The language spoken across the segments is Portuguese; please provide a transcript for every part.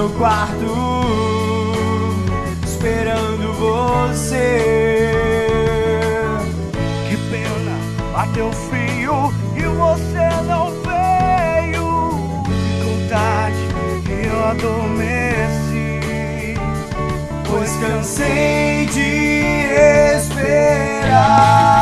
meu quarto, esperando você. Que pena, bateu frio e você não veio. Ficou tarde e eu adormeci, pois cansei de esperar.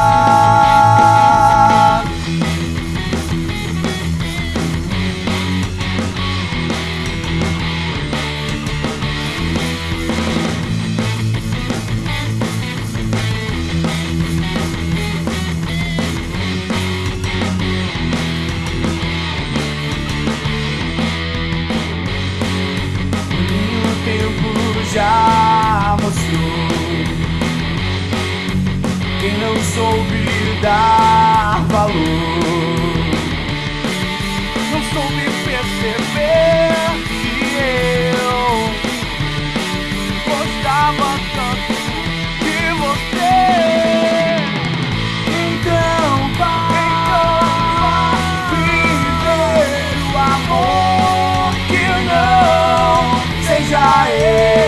Já mostrou quem não soube dar valor, não soube perceber que eu gostava tanto de você. Então vá viver o amor que não seja eu.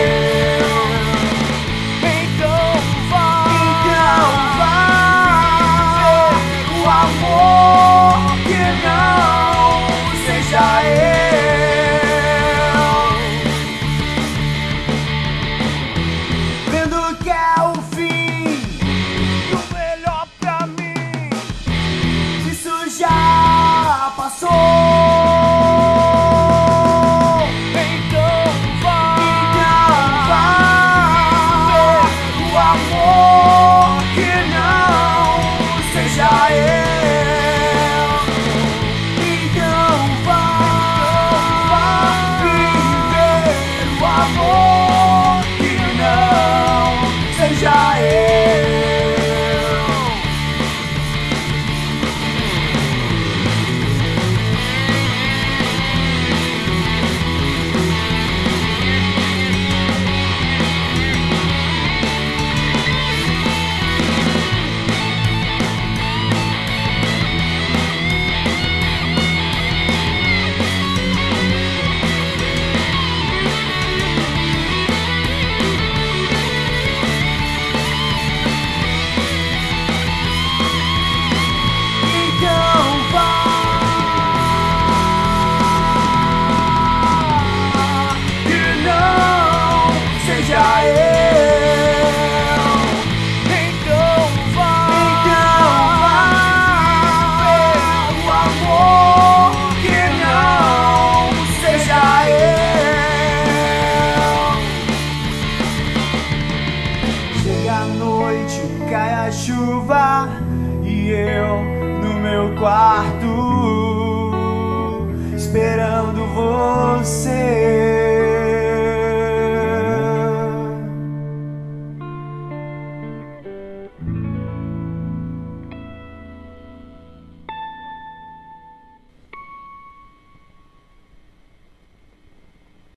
Cai a chuva e eu no meu quarto